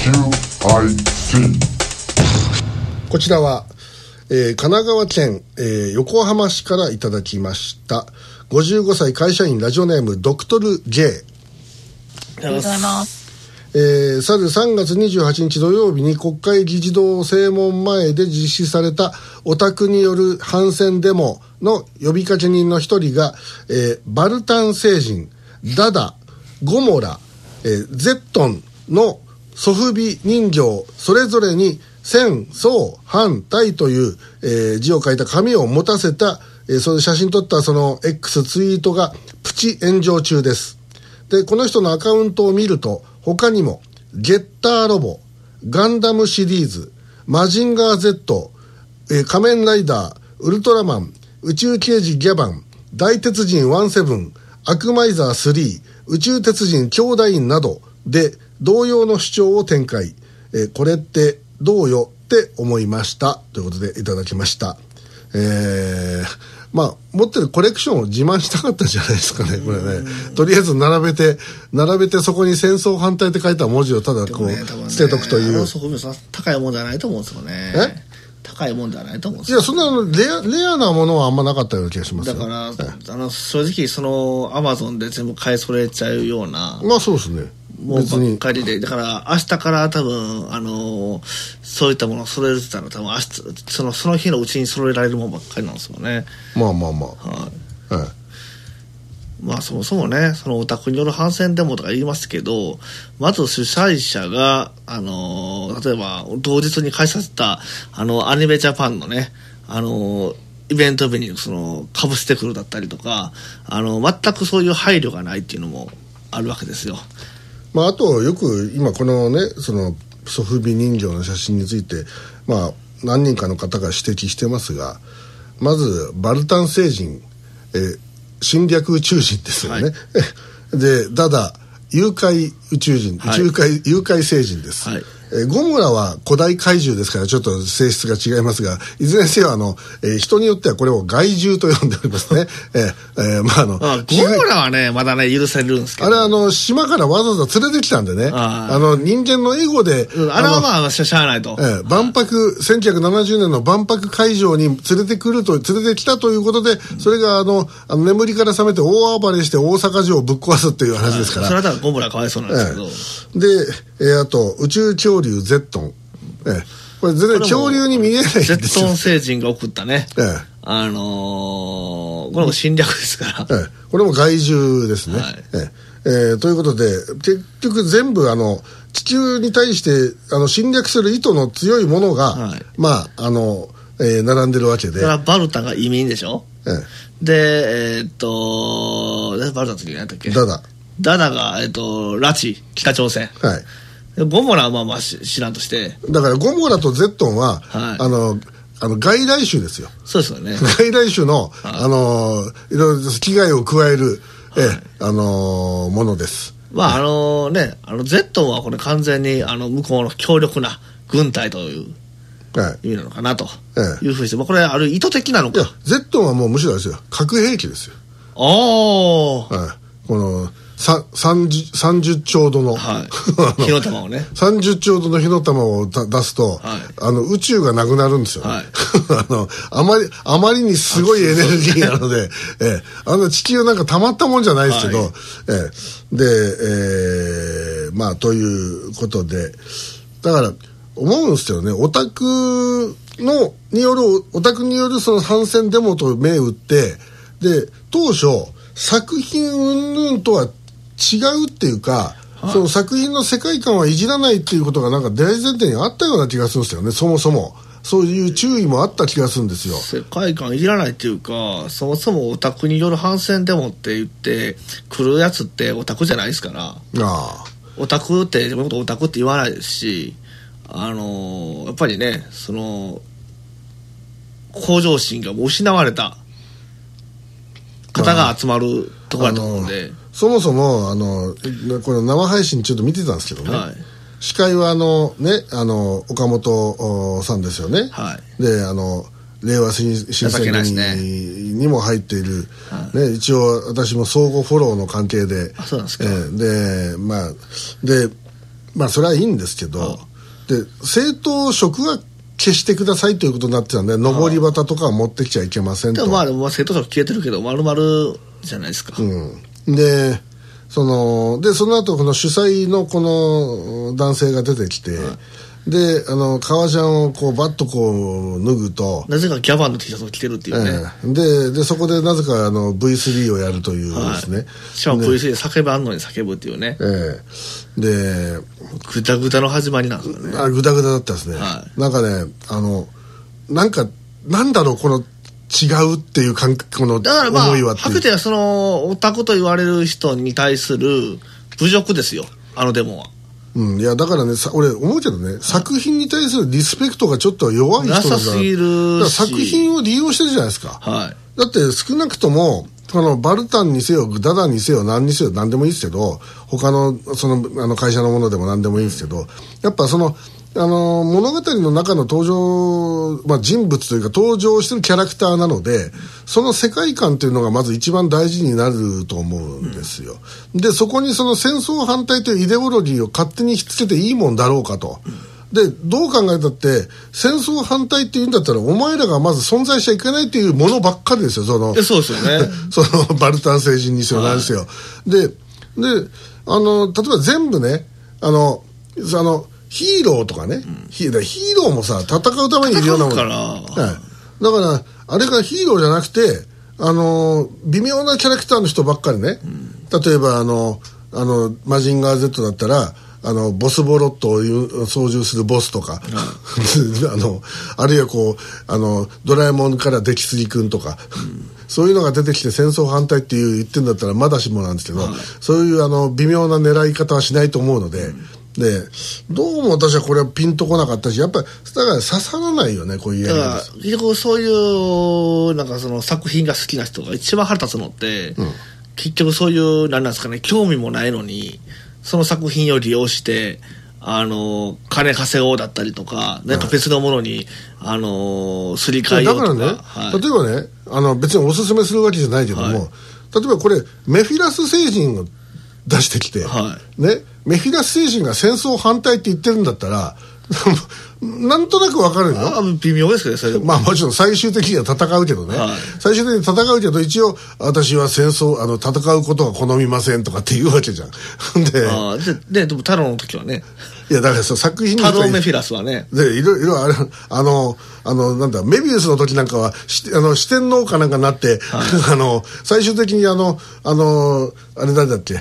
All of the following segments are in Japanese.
こちらは、神奈川県、横浜市からいただきました55歳会社員ラジオネームドクトル J。 ありがとうございます。 去る3月28日土曜日に国会議事堂正門前で実施されたオタクによる反戦デモの呼びかけ人の一人が、バルタン星人、ダダ、ゴモラ、ゼットンのソフビ人形それぞれに戦争反対という、字を書いた紙を持たせた、その写真撮ったその X ツイートがプチ炎上中です。でこの人のアカウントを見ると他にもゲッターロボ、ガンダムシリーズ、マジンガー Z、仮面ライダー、ウルトラマン、宇宙刑事ギャバン、大鉄人17、アクマイザー3、宇宙鉄人兄弟院などで同様の主張を展開。これってどうよって思いましたということでいただきました。まあ持ってるコレクションを自慢したかったんじゃないですかね、これね。とりあえず並べてそこに戦争反対って書いた文字をただこう、捨てとくという。 そこも高いもんではないと思うんですよね。高いもんではないと思うんですよ。 いや、そんなレアなものはあんまなかったような気がしますよ。 だから正直そのアマゾンで全部買い揃えちゃうような、 まあそうですね、 もうばっかりで、だから明日から多分そういったものを揃えるって言ったら多分明日その日のうちに揃えられるものばっかりなんですよね。 まあ、 まあそもそもね、そのオタクによる反戦デモとか言いますけど、まず主催者が例えば同日に開催させたアニメジャパンのねイベント日にかぶせてくるだったりとか、全くそういう配慮がないっていうのもあるわけですよ。 まあ、あとよく今このねそのソフビ人形の写真について、まあ、何人かの方が指摘してますが、まずバルタン星人、侵略宇宙人ですよね、はい、でダダ誘拐宇宙人、はい、誘拐星人です、はい。ゴモラは古代怪獣ですからちょっと性質が違いますが、いずれにせよ人によってはこれを害獣と呼んでおりますね。まあゴモラはねまだね許されるんですけど、 あれ島からわざわざ連れてきたんでね、人間のエゴで、 あれはまあしゃあないと、 万博1970年の万博会場に連れてきたということで、それが眠りから覚めて大暴れして大阪城をぶっ壊すっていう話ですから、 それは多分ゴモラかわいそうなんですけど、 であと宇宙恐竜ゼットン、これ全然恐竜に見えないんですよ。 ゼットン星人が送ったね、これも侵略ですから、 これも害獣ですね、ということで結局全部地球に対して侵略する意図の強いものが、まあ並んでるわけで、 だからバルタが移民でしょ、でバルタの次何だっけ、ダダが拉致北朝鮮、ゴモラはまあ知らんとして、 だからゴモラとゼットンは、外来種ですよ。 そうですよね。 外来種の、いろいろ危害を加える、ものです。 まあゼットンはこれ完全に向こうの強力な軍隊という意味なのかなというふうにして、これある意図的なのか。いやゼットンはもうむしろですよ、核兵器ですよ。 この30兆度の、 火の玉をね 30兆度の火の玉を出すと、宇宙がなくなるんですよ、あまりにすごいエネルギーなので、地球なんかたまったもんじゃないですけど、で、まあということで、だから思うんですよね、オタクによるその反戦デモと銘打って、で当初作品云々とは違うっていうか、その作品の世界観はいじらないっていうことがなんか大前提にあったような気がするんですよね。そもそもそういう注意もあった気がするんですよ。 世界観いじらないっていうか、そもそもオタクによる反戦デモって言って来るやつってオタクじゃないですから。オタクって自分のことオタクって言わないですし、やっぱりねその向上心がもう失われた方が集まるところだと思うんで、 そもそもこの生配信ちょっと見てたんですけどね、司会は岡本さんですよね、で令和新選組にも入っている、一応私も相互フォローの関係で、 そうなんですか。 でまあでまあそれはいいんですけど、で政党色は消してくださいということになってたんで、上り旗とかは持ってきちゃいけませんと。 でもまあ政党色消えてるけど丸々じゃないですか。 でその後この主催のこの男性が出てきて、で革ジャンをこうバッとこう脱ぐと、 なぜかギャバンの T シャツを着てるっていうね、 でそこでなぜかV3 をやるというですね、 しかも V3 で叫ばんのに叫ぶっていうね、 でグダグダの始まりなんですよね。 グダグダだったですね、なんかねなんだろうこの違うっていう感覚の思いはっていう。だからまあはくてはそのオタクと言われる人に対する侮辱ですよ、デモは。 いやだからね、俺思うけどね、作品に対するリスペクトがちょっと弱い人なんだ。 なさすぎるし、 だから作品を利用してるじゃないですか、だって少なくともバルタンにせよダダにせよ何にせよ何でもいいですけど、他の会社のものでも何でもいいんですけど、やっぱ物語の中の登場、人物というか登場してるキャラクターなので、その世界観というのがまず一番大事になると思うんですよ。でそこにその戦争反対というイデオロギーを勝手にひっつけていいもんだろうかと。でどう考えたって戦争反対っていうんだったらお前らがまず存在しちゃいけないっていうものばっかりですよ。 そうですよねバルタン星人にせよ何せよ、で例えば全部ねヒーローとかね、ヒーローもさ戦うためにいるようなもんだからあれがヒーローじゃなくて微妙なキャラクターの人ばっかりね、例えばマジンガー Z だったらボスボロットを操縦するボスとか、あるいはこうドラえもんからデキスギ君とか、そういうのが出てきて戦争反対って言ってんだったらまだしもなんですけど、そういう微妙な狙い方はしないと思うので、でどうも私はこれはピンとこなかったし、やっぱりだから刺さらないよね、こういうやり方。 結局そういうなんかその作品が好きな人が一番腹立つのって、結局そういう何なんですかね、興味もないのにその作品を利用して金稼ごうだったりとか、なんか別のものにすり替えようとか。 だからね、例えばね別におすすめするわけじゃないけども、例えばこれメフィラス星人を出してきて、ね、メフィラス星人が戦争反対って言ってるんだったらなんとなくわかるよ。 微妙ですけどね、それ。 もちろん最終的には戦うけどね、最終的に戦うけど一応私は戦争戦うことは好みませんとかって言うわけじゃん。 でも太郎の時はね、 いやだから作品に太郎メフィラスはね、 でいろいろなんだメビウスの時なんかは四天王かなんかになって、最終的にあれ誰だっけ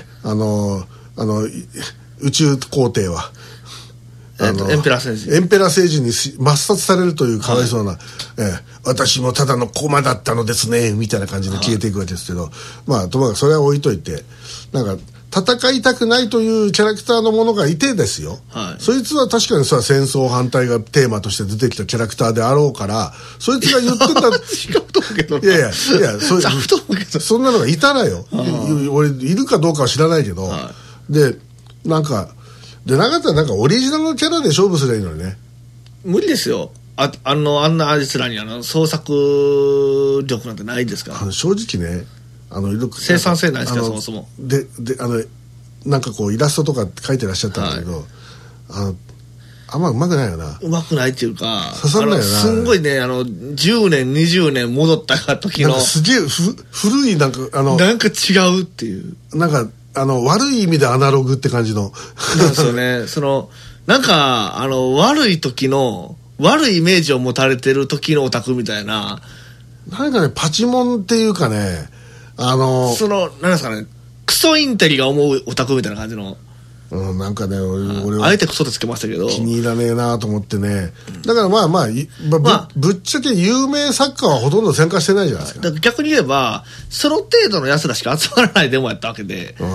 宇宙皇帝はエンペラー星人に抹殺されるというかわいそうな、私もただの駒だったのですねみたいな感じで消えていくわけですけど、ともかくそれは置いといて、なんか戦いたくないというキャラクターのものがいてですよ、そいつは確かに戦争反対がテーマとして出てきたキャラクターであろうから、そいつが言ってた違うと思うけど、 いやそんなのがいたらよ、俺いるかどうかは知らないけど、でなんかでなかったらなんかオリジナルのキャラで勝負すればいいのにね。 無理ですよ。あんなあいつらに創作力なんてないですから。 正直ね生産性ないですからそもそも。 でなんかこうイラストとか描いてらっしゃったんだけど、あんまうまくないよな。 うまくないっていうか刺さんないよな。 すんごいね10年20年戻った時のなんかすげえ古いなんかなんか違うっていうなんか悪い意味でアナログって感じのなんですよね。なんか悪い時の悪いイメージを持たれてる時のオタクみたいな、 なんかねパチモンっていうかねなんですかね、クソインテリが思うオタクみたいな感じの、 なんかね俺はあえてクソってつけましたけど気に入らねえなと思ってね、だからぶっちゃけ有名作家はほとんど参加してないじゃないですか。 逆に言えばその程度の奴らしか集まらないデモやったわけで、だ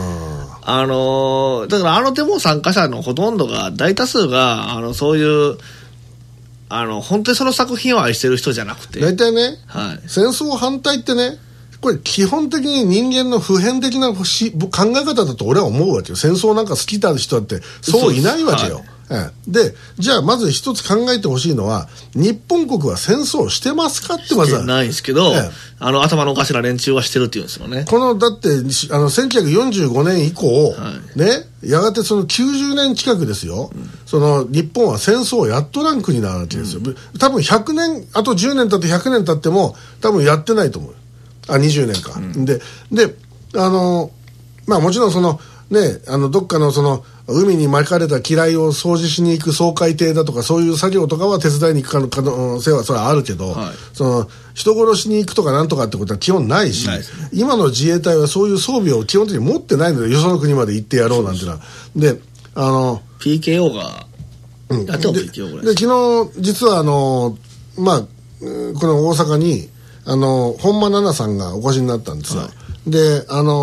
からデモ参加者のほとんどが大多数がそういう本当にその作品を愛してる人じゃなくて、 大体ね、戦争反対ってね、これ基本的に人間の普遍的な考え方だと俺は思うわけよ。戦争なんか好きな人だってそういないわけよ。 でじゃあまず一つ考えてほしいのは、日本国は戦争してますかってまずは。 してないですけど、頭のおかしな連中はしてるっていうんですよね。 このだって1945年以降、ね、やがてその90年近くですよ、その日本は戦争をやっとらん国なわけですよ、多分100年あと10年経って100年経っても多分やってないと思う。20年か、でまあもちろんそのね、どっかのその海に巻かれた機雷を掃除しに行く掃海艇だとかそういう作業とかは手伝いに行く可能性はそれはあるけど、その人殺しに行くとかなんとかってことは基本ないし、今の自衛隊はそういう装備を基本的に持ってないので、よその国まで行ってやろうなんていうのは。で PKO がやっても PKO ぐらいで昨日実はまあこの大阪に本間奈々さんがお越しになったんですよ、で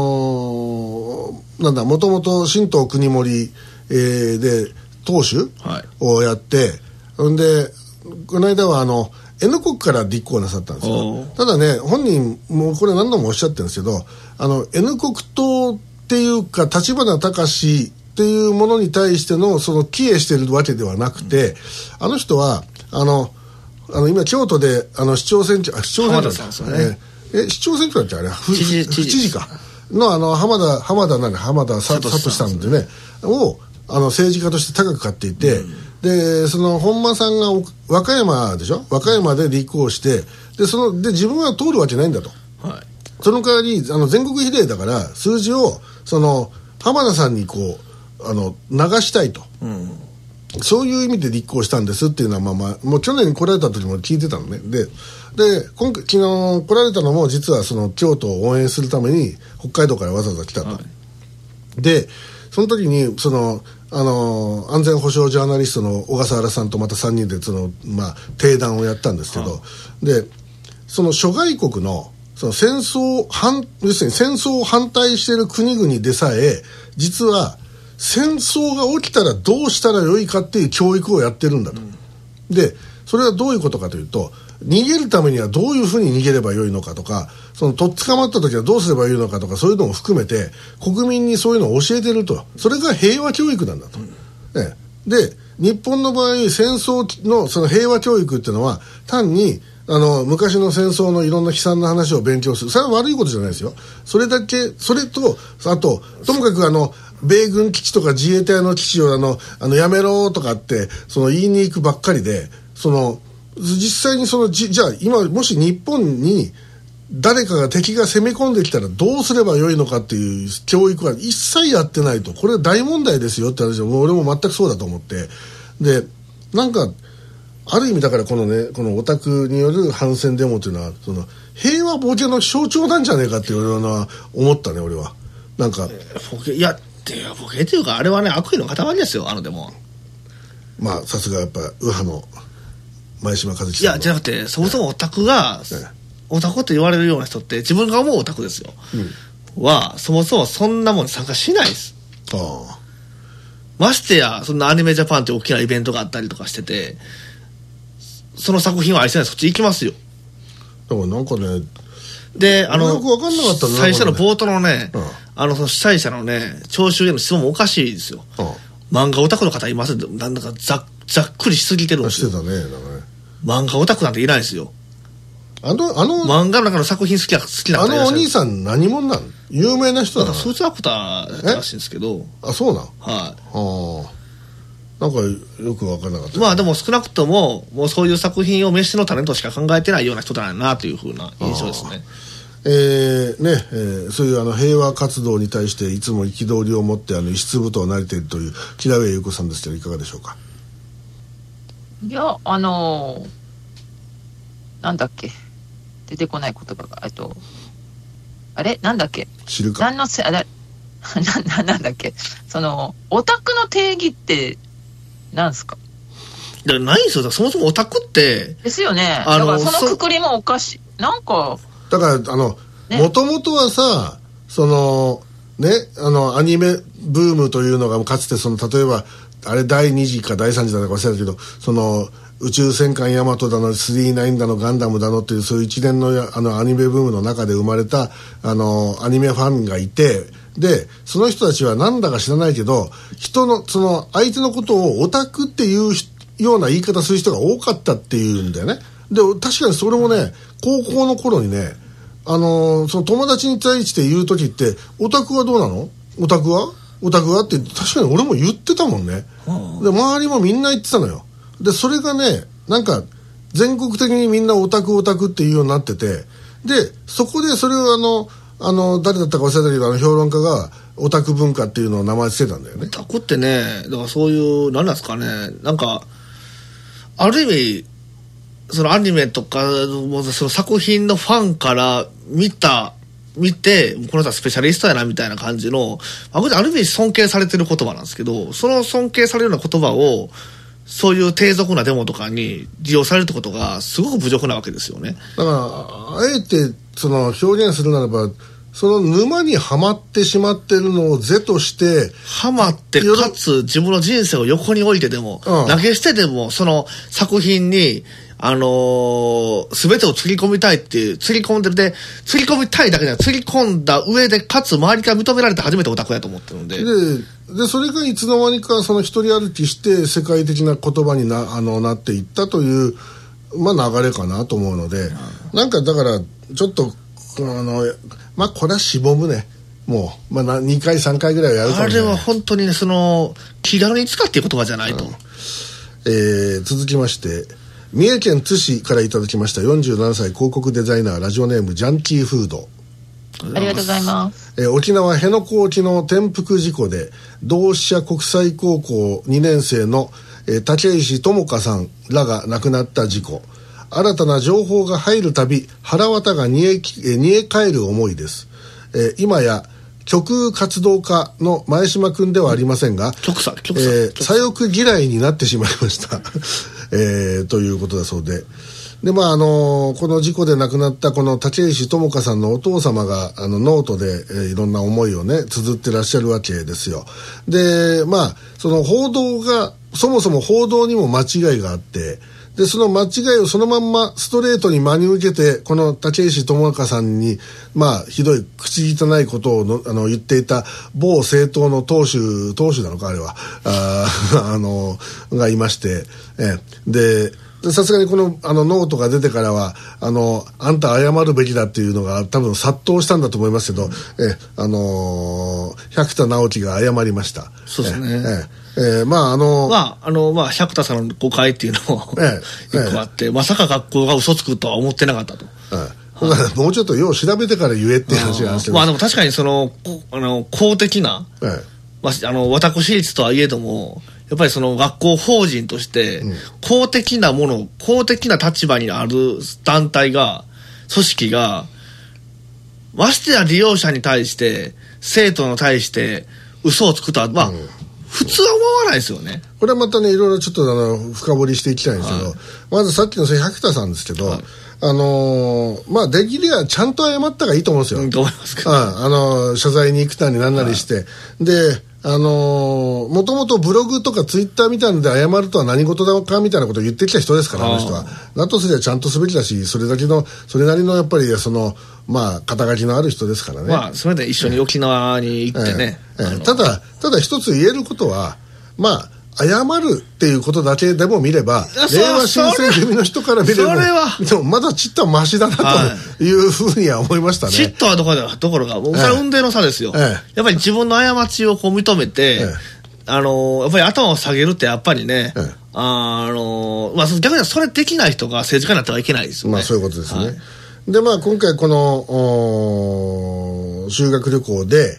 なんだもともと新党国盛で党首をやって、でこの間はN 国から立候補なさったんですよ。ただね、本人もこれ何度もおっしゃってるんですけど、N 国党っていうか立花隆っていうものに対してのその帰依してるわけではなくて、あの人は今京都で市長選挙市長選挙だってあれ府知事かの浜田聡さんでねを政治家として高く買っていて、でその本間さんが和歌山でしょ、和歌山で立候補してで自分は通るわけないんだと、その代わり全国比例だから数字をその浜田さんにこう流したいと、そういう意味で立候補したんですっていうのは、もう去年来られた時も聞いてたのね。で今回昨日来られたのも実はその京都を応援するために北海道からわざわざ来たと、でその時にその安全保障ジャーナリストの小笠原さんとまた3人で定談をやったんですけど、でその諸外国のその要するに戦争を反対している国々でさえ実は戦争が起きたらどうしたらよいかっていう教育をやってるんだと、でそれはどういうことかというと、逃げるためにはどういうふうに逃げればよいのかとか、そのとっ捕まった時はどうすればよいのかとか、そういうのも含めて国民にそういうのを教えてると、それが平和教育なんだと、で日本の場合戦争のその平和教育っていうのは単に昔の戦争のいろんな悲惨な話を勉強する、それは悪いことじゃないですよ。それだけ、それとあとともかく米軍基地とか自衛隊の基地をやめろとかって言いに行くばっかりで、実際にじゃあ今もし日本に誰かが敵が攻め込んできたらどうすればよいのかっていう教育は一切やってないと、これは大問題ですよって話で、俺も全くそうだと思って、でなんかある意味だからこのオタクによる反戦デモというのは平和ボケの象徴なんじゃねえかっていうのは思ったね、俺は。なんかボケっていうかあれはね、悪意の塊ですよ、デモは。 さすがやっぱ右派の前島和樹さん。 いやじゃなくて、そもそもオタクが、オタクって言われるような人って自分が思うオタクですよ、はそもそもそんなもんに参加しないです。ましてやそんなアニメジャパンって大きなイベントがあったりとかしてて、その作品を愛せない、そっち行きますよ。 だからなんかね、 でよく分かんなかったね、 最初の冒頭のね、その主催者のね聴衆への質問もおかしいですよ。漫画オタクの方います？なんだかざっくりしすぎてるんですよ。 してたね、 漫画オタクなんていないですよ。漫画の中の作品好きなお兄さん何者なの？有名な人なの？ スーツアクターだったらしいんですけど。 そうなん？なんかよく分からなかった。 でも少なくとももうそういう作品を飯の種としか考えてないような人だなというふうな印象ですね。 そういう平和活動に対していつも憤りを持って石粒となれているという木田上優子さんですけど、いかがでしょうか？ いやなんだっけ、出てこない言葉があれなんだっけ、 知るか、 なんだっけ、オタクの定義ってなんすか？ ないんですよ。そもそもオタクってですよね。だからそのくくりもおかしい。なんかだからもともとはさ、アニメブームというのがかつて例えばあれ第2次か第3次だか忘れたけど、宇宙戦艦ヤマトだの39だのガンダムだのっていうそういう一連のアニメブームの中で生まれたアニメファンがいて、 でその人たちはなんだか知らないけど人のその相手のことをオタクっていうような言い方する人が多かったっていうんだよね。で確かにそれもね高校の頃にねその友達に対して言う時ってオタクはどうなのオタクはって確かに俺も言ってたもんね。で周りもみんな言ってたのよ。でそれがねなんか全国的にみんなオタクっていうようになっててでそこでそれを誰だったか忘れたけど評論家がオタク文化っていうのを名前つけたんだよね。 オタクってねだからそういう何なんですかねなんかある意味そのアニメとかその作品のファンから見てこの人はスペシャリストやなみたいな感じのある意味尊敬されてる言葉なんですけどその尊敬されるような言葉をそういう低俗なデモとかに利用されるってことがすごく侮辱なわけですよね。 だからあえてその表現するならばその沼にはまってしまってるのを是としてはまってかつ自分の人生を横に置いてでも、投げ捨てでもその作品に全てをつぎ込みたいっていうつぎ込みたいだけじゃないつぎ込んだ上でかつ周りから認められて初めてオタクやと思ってるんででそれがいつの間にかその一人歩きして世界的な言葉になっていったという、流れかなと思うので、なんかだからちょっとこれはしぼむねもう、2回3回ぐらいはやるかもしれない。 あれは本当にね気軽に使っていい言葉じゃないと、 続きまして三重県津市からいただきました47歳広告デザイナーラジオネームジャンキーフードありがとうございます。 沖縄辺野古沖の転覆事故で同志社国際高校2年生の竹石智香さんらが亡くなった事故新たな情報が入るたび腹渡が煮え返る思いです。今や極右活動家の前島君ではありませんが左翼嫌いになってしまいましたということだそうでこの事故で亡くなったこの竹石智香さんのお父様がノートで、いろんな思いをね綴ってらっしゃるわけですよ。でその報道がそもそも報道にも間違いがあってでその間違いをそのまんまストレートに真に受けてこの竹石智香さんにひどい口汚いことを言っていた某政党の党首なのかあれはがいましてでさすがにこのノートが出てからはあんた謝るべきだっていうのが多分殺到したんだと思いますけど百田直樹が謝りました。 そうですね。百田さんの誤解っていうのも一個あって、まさか学校が嘘つくとは思ってなかったと。 もうちょっとよう調べてから言えっていう話なんですけど、 でも確かに公的な、私立とはいえどもやっぱりその学校法人として公的な立場にある団体が組織がましてや利用者に対して生徒に対して嘘をつくとは普通は思わないですよね。 これはまたねいろいろちょっと深掘りしていきたいんですけど、まずさっきの百田さんですけど、できればちゃんと謝った方がいいと思うんですよ。 どう思いますか。 謝罪に行くたになんなりして、でもともとブログとかツイッターみたいなので謝るとは何事だかみたいなことを言ってきた人ですから、あの人は。だとすればちゃんとすべきだし、それなりのやっぱり肩書きのある人ですからね。 それで一緒に沖縄に行ってね。 ただ一つ言えることは謝るっていうことだけでも見れば令和新選組の人から見ればでもまだちっとはマシだなというふうには思いましたね。 ちっとはどころかそれは運命の差ですよ。やっぱり自分の過ちを認めて、やっぱり頭を下げるってやっぱりね、逆にそれできない人が政治家になってはいけないですよね。 そういうことですね。で今回この修学旅行で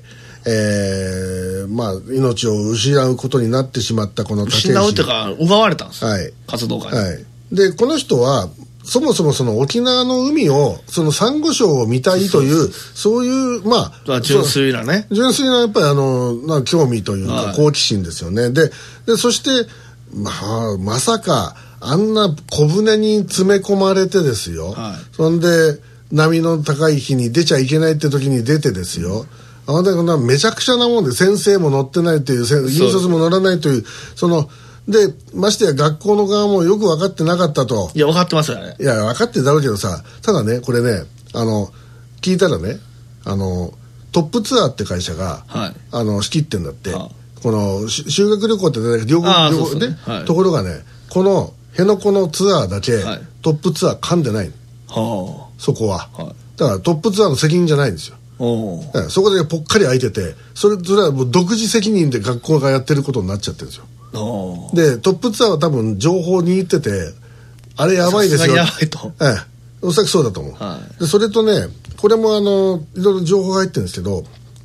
命を失うことになってしまったこの竹石、 失うというか奪われたんですよ、活動家に、 でこの人はそもそもその沖縄の海をそのサンゴ礁を見たいというそういう純粋なやっぱり興味というか好奇心ですよね。でそしてまさかあんな小舟に詰め込まれてですよ、そんで波の高い日に出ちゃいけないって時に出てですよ、めちゃくちゃなもんで先生も乗ってないという引率も乗らないというでましてや学校の側もよく分かってなかったと。 いや分かってますよね。 いや分かってるだろうけどさ、ただねこれね聞いたらねトップツアーって会社が、仕切ってんだって、この修学旅行って旅行で、ところがね、この辺野古のツアーだけ、トップツアー噛んでないの、そこは、だからトップツアーの責任じゃないんですよ。そこでぽっかり空いてて、それはもう独自責任で学校がやってることになっちゃってるんですよ。でトップツアーは多分情報握ってて、あれやばいですよ、 やばいと、 おそらくそうだと思う、でそれとね、これもいろいろ情報が入ってるんですけど、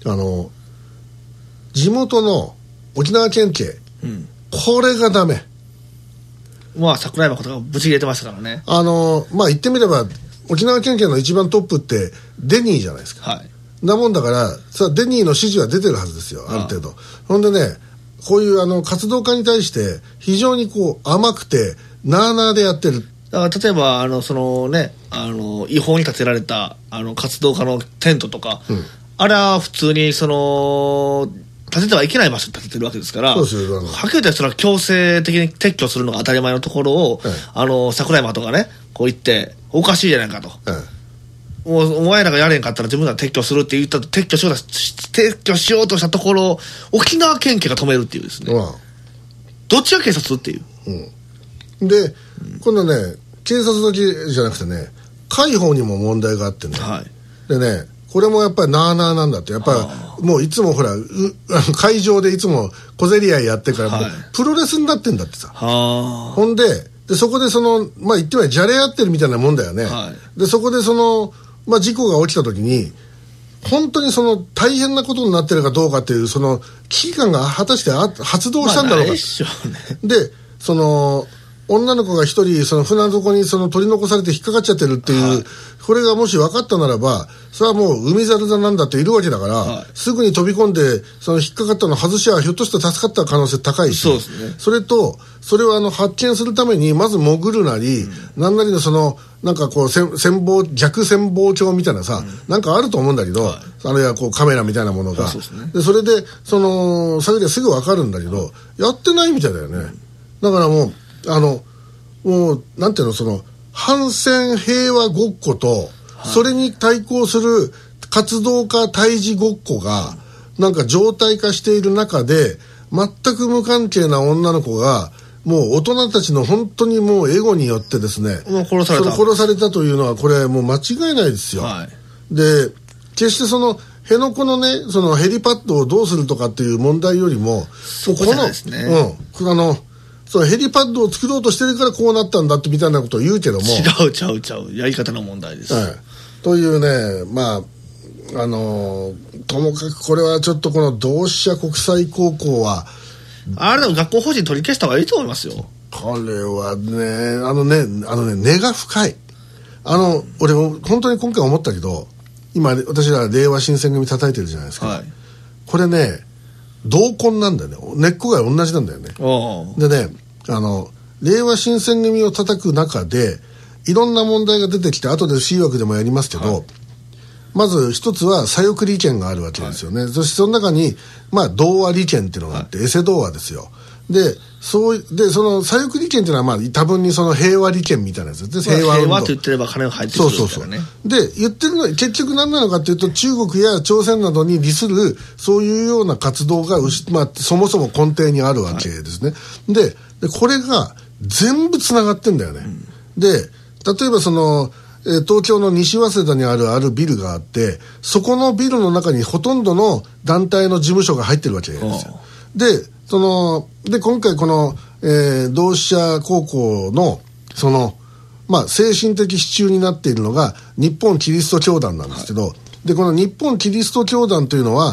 地元の沖縄県警、これがダメ。 まあ桜井誠がぶち切れてましたからね。 まあ言ってみれば沖縄県警の一番トップってデニーじゃないですか、なもんだからさ、デニーの指示は出てるはずですよ、ある程度。ほんでね、こういう活動家に対して非常にこう甘くてなあなあでやってる。 だから例えばそのね、違法に建てられた活動家のテントとか、あれは普通に建ててはいけない場所に建ててるわけですから、はっきり言ってそれは強制的に撤去するのが当たり前のところを、桜井誠がねこう言っておかしいじゃないかと、もうお前らがやれんかったら自分ら撤去するって言ったと、撤去しようとしたところを沖縄県警が止めるっていうですね、どっちが警察っていう、 で、今度ね、警察だけじゃなくてね、海保にも問題があってね、でね、これもやっぱりなあなあなんだって。やっぱりもういつもほら会場でいつも小競り合いやってからもうプロレスになってんだってさ。ほんでそこでまあ言ってみればじゃれ合ってるみたいなもんだよね、でそこでまあ、事故が起きた時に本当に大変なことになってるかどうかっていう危機感が果たして発動したんだろうか、で女の子が一人船底に取り残されて引っかかっちゃってるっていう、これがもし分かったならば、それはもう海猿だなんだっているわけだから、すぐに飛び込んで引っかかったの外しはひょっとしたら助かった可能性高いし、それとそれを発見するためにまず潜るなり、何なりのなんかこう逆潜望鏡みたいなさ、なんかあると思うんだけど、あるいはこうカメラみたいなものが、でそれで探りですぐ分かるんだけど、やってないみたいだよね。だからもうもうなんていうの、反戦平和ごっこと、それに対抗する活動家対峙ごっこがなんか常態化している中で、全く無関係な女の子がもう大人たちの本当にもうエゴによってですね、殺されたというのはこれもう間違いないですよ、で決して辺野古のねヘリパッドをどうするとかっていう問題よりも、 そこじゃないですね、 ヘリパッドを作ろうとしてるからこうなったんだってみたいなことを言うけども、 ちゃうやり方の問題です、 というね、まあともかくこれはちょっとこの同志社国際高校はあれでも学校法人取り消した方がいいと思いますよ。 これはね根が深い。俺本当に今回思ったけど、今私ら令和新選組叩いてるじゃないですか、これね同根なんだよね。根っこが同じなんだよね。でね、令和新選組を叩く中でいろんな問題が出てきて、後で C 枠でもやりますけど、まず一つは左翼利権があるわけですよね、そしてその中に、まあ、同和利権っていうのがあって、エセ同和ですよ。でその左翼利権っていうのは、まあ、多分に平和利権みたいなやつですね。 平和って言ってれば金が入ってくるからね。 で言ってるのは結局何なのかっていうと、中国や朝鮮などに利するそういうような活動が、まあ、そもそも根底にあるわけですね、でこれが全部つながってんだよね、で例えば東京の西早稲田にあるビルがあって、そこのビルの中にほとんどの団体の事務所が入ってるわけですよ。で今回この、同志社高校のまあ、精神的支柱になっているのが日本キリスト教団なんですけど、でこの日本キリスト教団というのは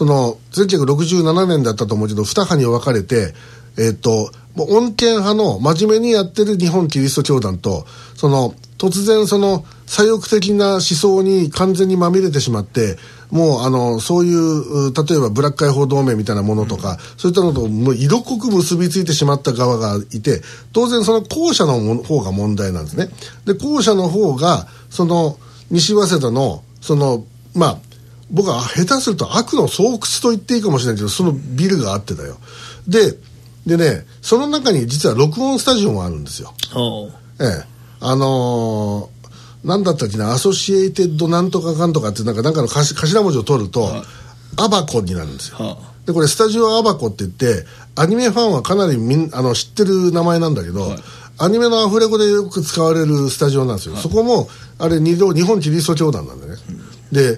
1967年だったと思うけど、2派に分かれて、もう穏健派の真面目にやってる日本キリスト教団と、突然左翼的な思想に完全にまみれてしまって、もうそういう例えばブラック解放同盟みたいなものとか、そういったのともう色濃く結びついてしまった側がいて、当然後者の方が問題なんですね。で後者の方が西早稲田のまあ僕は下手すると悪の巣窟と言っていいかもしれないけど、そのビルがあってだよ。でね、その中に実は録音スタジオもあるんですよ。 なんだったっけな、アソシエイテッドなんとかかんとかってなんかの頭文字を取ると、アバコになるんですよ。でこれスタジオアバコって言ってアニメファンはかなり知ってる名前なんだけど、アニメのアフレコでよく使われるスタジオなんですよ。そこもあれ日本キリスト教団なんだね。で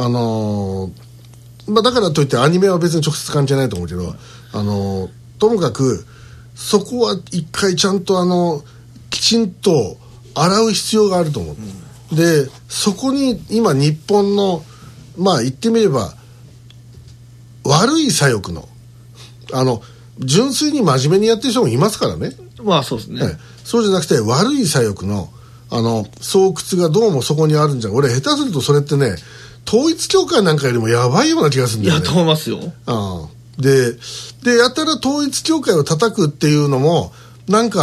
だからといってアニメは別に直接関係ないと思うけど、ともかくそこは一回ちゃんときちんと洗う必要があると思う。でそこに今日本の言ってみれば悪い左翼の純粋に真面目にやってる人もいますからね。 そうですね、 そうじゃなくて悪い左翼の巣窟がどうもそこにあるんじゃん。俺下手するとそれってね、統一教会なんかよりもやばいような気がするんだよね。 いやと思いますよ。 でやたら統一教会を叩くっていうのも統一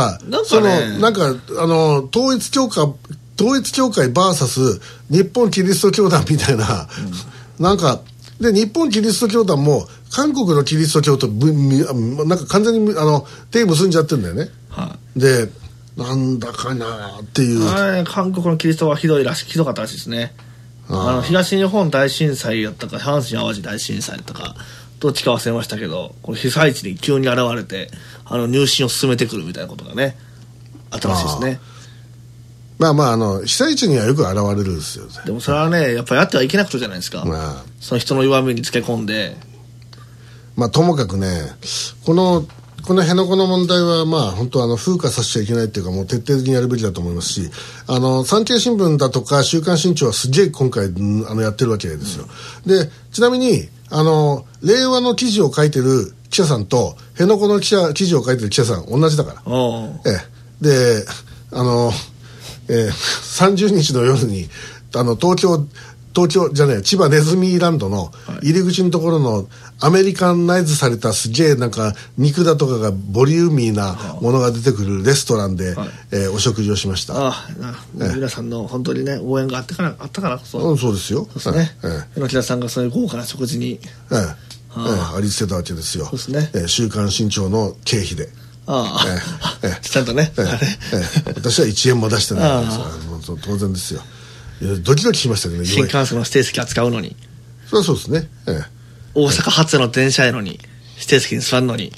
教会 VS 日本キリスト教団みたいな、で日本キリスト教団も韓国のキリスト教と完全に手結んじゃってるんだよね。でなんだかなっていう。 韓国のキリストはひどかったらしいですね。東日本大震災やったか阪神・淡路大震災とかどっちか忘れましたけど、この被災地に急に現れて入信を進めてくるみたいなことがねあったらしいですね。 被災地にはよく現れるんですよね。 でもそれはねやっぱりやってはいけないことじゃないですか。その人の弱みにつけ込んで。 ともかくね、この辺野古の問題は本当風化させちゃいけないっていうか、もう徹底的にやるべきだと思いますし、産経新聞だとか週刊新潮はすげえ今回やってるわけですよ。でちなみに令和の記事を書いてる記者さんと辺野古の記事を書いてる記者さん同じだから。で30日の夜に東京じゃねえ千葉ネズミランドの入り口のところのアメリカンナイズされたすげえ肉だとかがボリューミーなものが出てくるレストランで、お食事をしました。 皆さんの本当にね応援があったからこそ。 そうですよ。 そうですね。榎田さんがそういう豪華な食事にありつけたわけですよ。 そうですね。 週刊新潮の経費で。 ちゃんとね。 私は1円も出してないんですよ。当然ですよ。ドキドキしましたけどね。 新幹線の指定席扱うのに。 そうですね。 大阪発の電車やのに指定席に座るのに。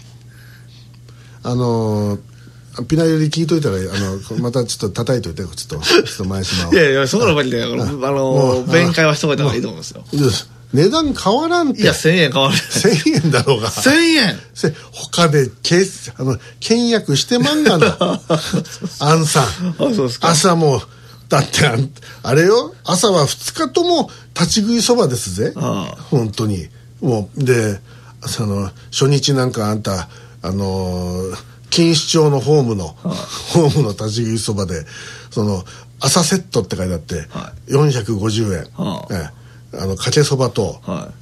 ピナより聞いといたらまたちょっと叩いといてちょっと前島を。 いやそこの場にね弁解はしといた方がいいと思うんですよ。 値段変わらんって。 いや1000円変わる。 1000円だろうが。 1000円他で倹約してまんがな。アンさん。 そうですか。 朝もだってあれよ、朝は2日とも立ち食いそばですぜ。本当にもうで初日なんかあんた錦糸町のホームの立ち食いそばで朝セットって書いてあって450円。かけそばと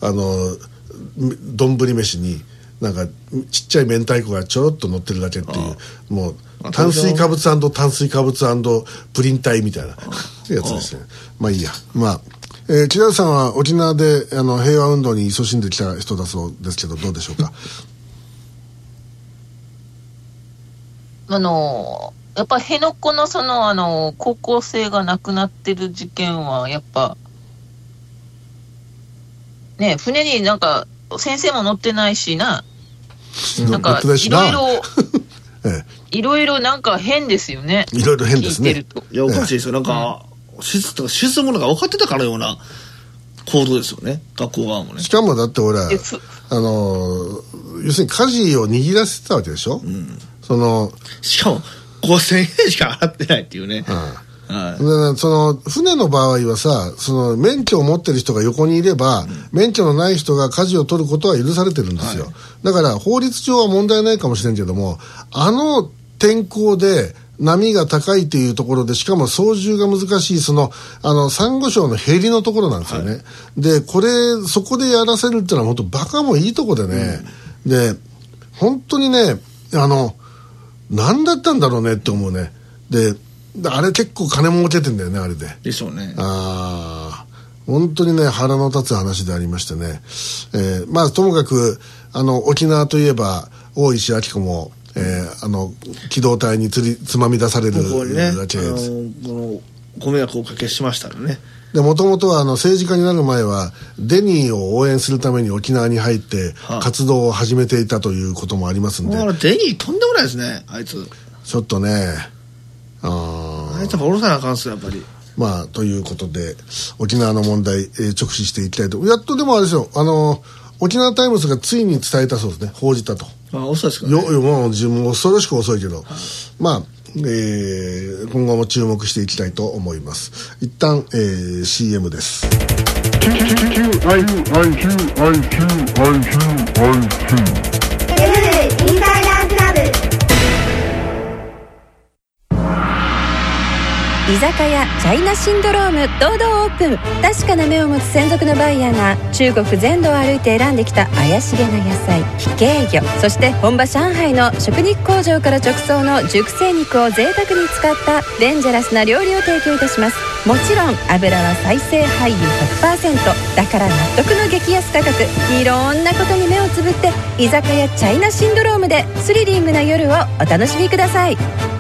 丼飯にちっちゃい明太子がちょろっと乗ってるだけっていう、もう炭水化物&炭水化物&プリン体みたいなやつですね。いいや。千田さんは沖縄で平和運動に勤しんできた人だそうですけど、どうでしょうか。 やっぱ辺野古の高校生が亡くなってる事件はやっぱね、船に先生も乗ってないしいろいろ変ですよね。 いろいろ変ですね。 いやおかしいですよ。沈むのが分かってたからような行動ですよね、学校側もね。 しかもだって俺要するに舵を握らせてたわけでしょ。 しかも5000円しか払ってないっていうね。 船の場合はさ、免許を持ってる人が横にいれば、免許のない人が舵を取ることは許されてるんですよ。だから法律上は問題ないかもしれんけども、天候で波が高いというところで、しかも操縦が難しいサンゴ礁のへりのところなんですよね。でそこでやらせるってのは本当バカもいいとこでね。で本当にね何だったんだろうねって思うね。であれ結構金儲けてんだよね、あれで。 でしょうね。 本当にね腹の立つ話でありましてね。ともかく沖縄といえば大石晃子も機動隊につまみ出されるだけです。 ご迷惑をおかけしましたよね。 でもともとは政治家になる前はデニーを応援するために沖縄に入って活動を始めていたということもありますんで、 デニーとんでもないですね、あいつ。 ちょっとね、 あいつは下ろさなあかんっすよ、やっぱり。 まあということで沖縄の問題、直視していきたいと。やっとでもあれですよ、沖縄タイムズがついに伝えたそうですね、報じたと。 遅いですかね。 もう自分も恐ろしく遅いけど、まあ今後も注目していきたいと思います。一旦、CM です。 居酒屋チャイナシンドローム堂々オープン。確かな目を持つ専属のバイヤーが中国全土を歩いて選んできた怪しげな野菜、非形魚、そして本場上海の食肉工場から直送の熟成肉を贅沢に使ったデンジャラスな料理を提供いたします。もちろん油は再生廃油 100%。 だから納得の激安価格。いろんなことに目をつぶって居酒屋チャイナシンドロームでスリリングな夜をお楽しみください。